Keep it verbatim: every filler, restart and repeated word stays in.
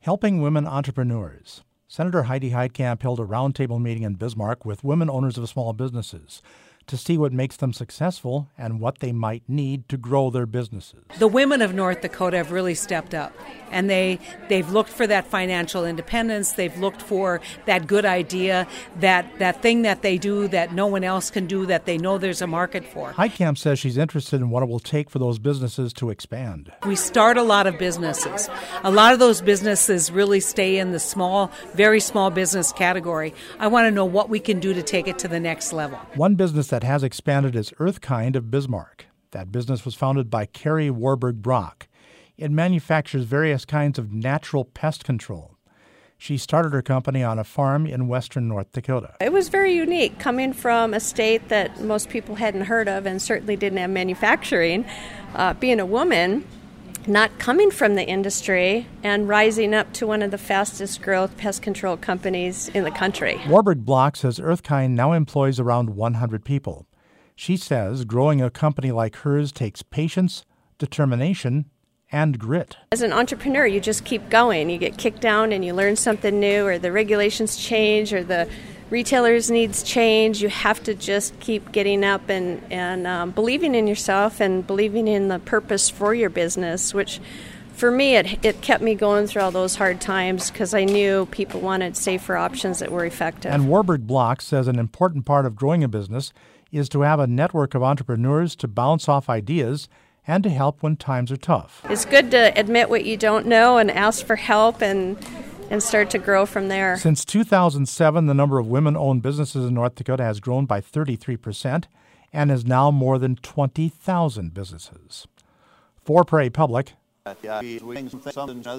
Helping women entrepreneurs. Senator Heidi Heitkamp held a roundtable meeting in Bismarck with women owners of small businesses to see what makes them successful and what they might need to grow their businesses. The women of North Dakota have really stepped up, and they, they've looked for that financial independence. They've looked for that good idea, that, that thing that they do that no one else can do, that they know there's a market for. Heitkamp says she's interested in what it will take for those businesses to expand. We start a lot of businesses. A lot of those businesses really stay in the small, very small business category. I want to know what we can do to take it to the next level. One business that has expanded is Earthkind of Bismarck. That business was founded by Carrie Warburg Brock. It manufactures various kinds of natural pest control. She started her company on a farm in western North Dakota. It was very unique, coming from a state that most people hadn't heard of and certainly didn't have manufacturing. Uh, being a woman, not coming from the industry, and rising up to one of the fastest growth pest control companies in the country. Warburg Brock says Earthkind now employs around one hundred people. She says growing a company like hers takes patience, determination, and grit. As an entrepreneur, you just keep going. You get kicked down and you learn something new, or the regulations change, or the retailers' needs change. You have to just keep getting up and, and um, believing in yourself and believing in the purpose for your business, which for me, it, it kept me going through all those hard times because I knew people wanted safer options that were effective. And Warburg Brock says an important part of growing a business is to have a network of entrepreneurs to bounce off ideas and to help when times are tough. It's good to admit what you don't know and ask for help and and start to grow from there. Since two thousand seven, the number of women-owned businesses in North Dakota has grown by thirty-three percent and is now more than twenty thousand businesses. For Prairie Public,